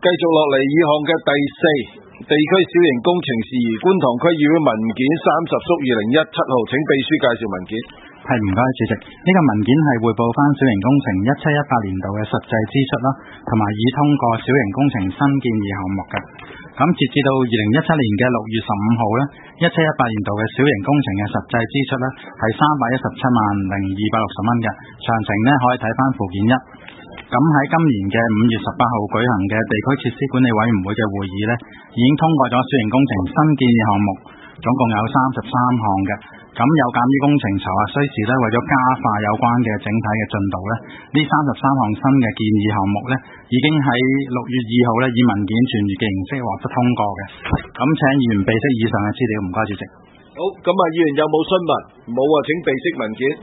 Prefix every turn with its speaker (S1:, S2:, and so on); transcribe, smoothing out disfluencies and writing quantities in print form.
S1: 繼續落嚟議項嘅第四，地區小型工程事宜，觀塘區議會文件30/2017號，請秘書介紹文件。
S2: 係，唔該主席，呢個文件係匯報翻小型工程17-18年度嘅實際支出啦，同埋已通過小型工程新建議項目嘅。咁截至到2017年嘅6月15號咧，17-18年度嘅小型工程嘅實際支出咧係3170260蚊嘅。詳情咧可以睇翻附件1。咁喺今年嘅5月18號舉行嘅地區設施管理委員會嘅會議咧，已經通過咗小型工程新建議項目，總共有33項嘅。咁有鑑於工程籌劃需時咧，為咗加快有關嘅整體嘅進度咧，呢33項新嘅建議項目咧，已經喺6月2號咧以文件傳閱嘅形式獲得通過嘅。咁請議員備悉以上嘅資料，唔該主席。
S1: 好，咁啊，議員有冇詢問？冇啊，請備悉文件。